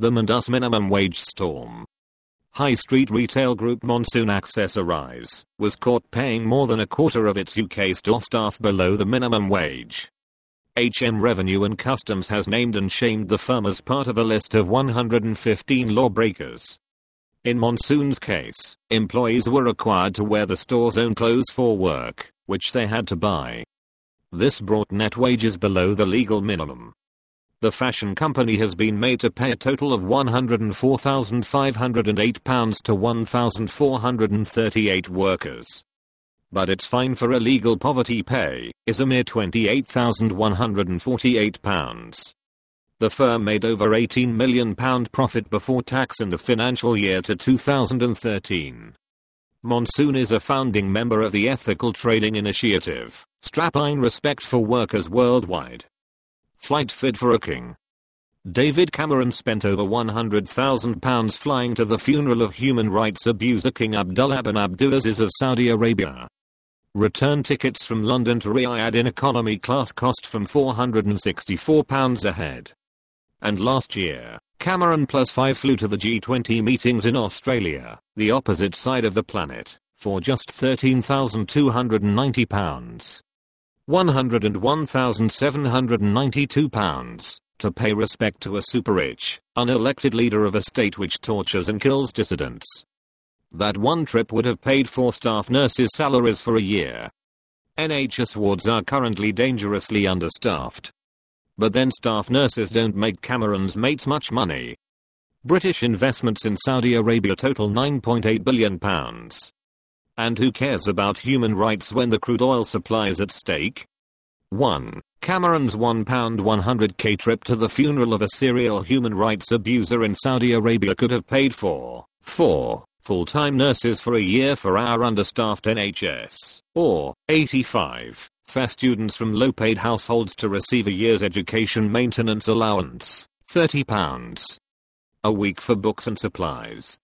The Mandus minimum wage storm. High street retail group Monsoon Accessorize was caught paying more than a quarter of its UK store staff below the minimum wage. HM Revenue and Customs has named and shamed the firm as part of a list of 115 lawbreakers. In Monsoon's case, employees were required to wear the store's own clothes for work, which they had to buy. This brought net wages below the legal minimum. The fashion company has been made to pay a total of £104,508 to 1,438 workers. But its fine for illegal poverty pay is a mere £28,148. The firm made over £18 million profit before tax in the financial year to 2013. Monsoon is a founding member of the Ethical Trading Initiative, Strapline Respect for Workers Worldwide. Flight fit for a king. David Cameron spent over £100,000 flying to the funeral of human rights abuser King Abdullah bin Abdulaziz of Saudi Arabia. Return tickets from London to Riyadh in economy class cost from £464 a head. And last year, Cameron plus 5 flew to the G20 meetings in Australia, the opposite side of the planet, for just £13,290. £101,792 to pay respect to a super-rich, unelected leader of a state which tortures and kills dissidents. That one trip would have paid 4 staff nurses' salaries for a year. NHS wards are currently dangerously understaffed. But then staff nurses don't make Cameron's mates much money. British investments in Saudi Arabia total £9.8 billion. And who cares about human rights when the crude oil supply is at stake? 1. Cameron's £1.100k trip to the funeral of a serial human rights abuser in Saudi Arabia could have paid for 4 full-time nurses for a year for our understaffed NHS, or 85 fair students from low-paid households to receive a year's education maintenance allowance, £30 a week for books and supplies.